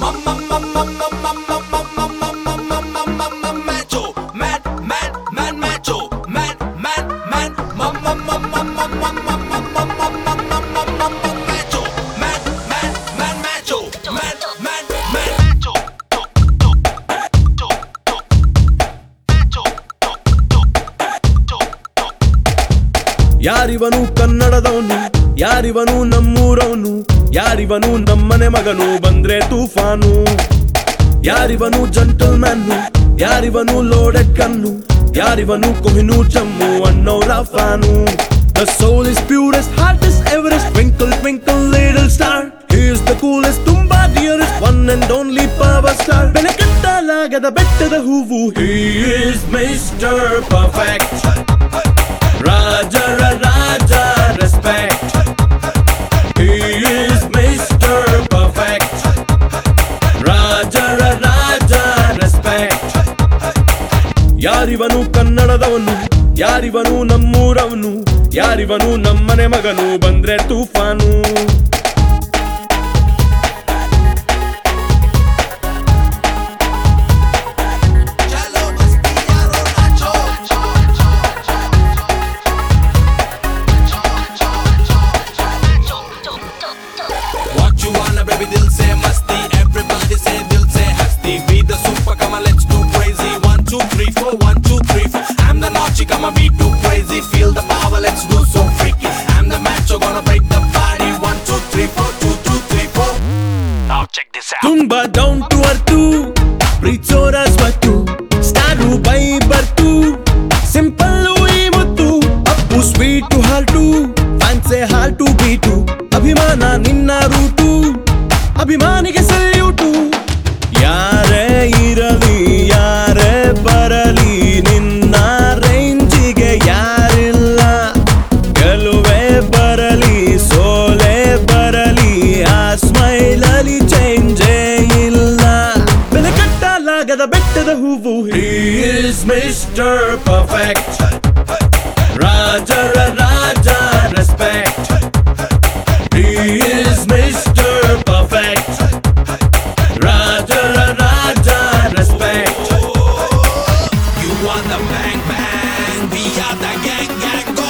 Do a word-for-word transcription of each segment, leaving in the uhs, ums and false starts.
ಯಾರಿವನು ಕನ್ನಡದವನು, ಯಾರಿವನು ನಮ್ಮೂರವನು, ಯಾರಿವನು ನಮ್ಮನೆ ಮಗನು ಬಂದ್ರೆ ತೂಫಾನು. ಯಾರಿವನು ಜಂಟಲ್ ಮ್ಯಾನು, ಯಾರಿವನು ಲೋಡೆಡ್ ಕಣ್ಣು, ಯಾರಿವನು ಕೊಹಿನೂರ್ ಜಮ್ಮು ಅನ್ನೋರ fan. The soul is purest, heart is Everest, twinkle twinkle little star. He is the coolest, ತುಂಬಾ dearest, one and only power star. ಬೆಲೆ ಕಟ್ಟಲಾಗದ ಬೆಟ್ಟದ ಹೂವು, he is Mister Perfect. Raja Raja respect, he is Mister Perfect. Raja Raja respect. ಯಾರಿವನು ಕನ್ನಡದವನು, ಯಾರಿವನು ನಮ್ಮೂರವನು, ಯಾರಿವನು ನಮ್ಮನೆ ಮಗನು ಬಂದ್ರೆ ತೂಫಾನು. Baby dil se masti, everybody say dil se hasti. Be the super, come on let's do crazy. One two three four, one two three four. I'm the naughty, come on be too crazy. Feel the power, let's do so freaky. I'm the macho, gonna break the party. One two three four, two two three four. Now check this out. ತುಂಬಾ down to earth, ಪ್ರೀತಿಸೋರ ಸ್ವತ್ತು, star by birth, simple ಈ ಮುತ್ತು, Appu sweet ಹಾಲ್ಟು, ಫ್ಯಾನ್ಸೆ ಹಾಲ್ಟು beat, ಅಭಿಮಾನ ನಿನ್ನ route, ಅಭಿಮಾನಿಗೆ salute. ಯಾರೇ ಇರಲಿ ಯಾರೇ ಬರಲಿ ನಿನ್ನ ರೇಂಜಿಗೆ ಯಾರಿಲ್ಲ, ಗೆಲುವೆ ಬರಲಿ ಸೋಲೆ ಬರಲಿ ಆ ಸ್ಮೈಲಲ್ಲಿ ಚೇಂಜೇ ಇಲ್ಲ. ಬೆಲೆ ಕಟ್ಟಲಾಗದ ಬೆಟ್ಟದ ಹೂವು, he is Mister Perfect. Raja Raja respect, he is Mister Perfect. Raja Raja respect. You are the bang bang, we are the gang gang go.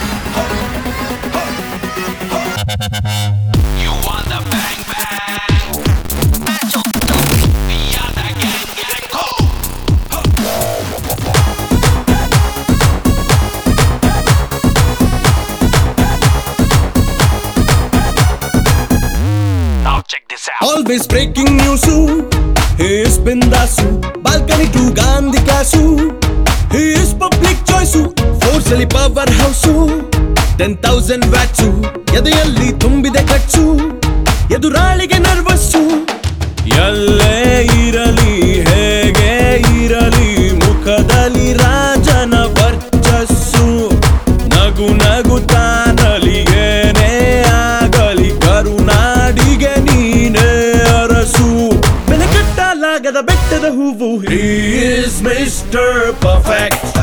You are the bang bang, we are the gang gang go. Now check this out. Always breaking news, he is bindasu, balcony to Gandhi Kasu, he is public choice, force ali power house, ten thousand watts, ಎದೆಯಲ್ಲಿ ತುಂಬಿದೆ ಕಚ್ಚು, ಎದುರಾಳಿಗೆ ನರ್ವಸ್ಸು. ಎಲ್ಲೇ ಇರಲಿ ಹೇಗೆ ಇರಲಿ ಮುಖದಲ್ಲಿ ರಾಜನ ವರ್ಚಸ್ಸು, ನಗು ನಗುತ್ತಾನಲಿ ಏನೇ ಆಗಲಿ ಕರುನಾಡಿಗೆ ನೀನೇ ಅರಸು. ಬೆಲೆ ಕಟ್ಟಲಾಗದ ಬೆಟ್ಟದ ಹೂವು, he is Mister Perfect.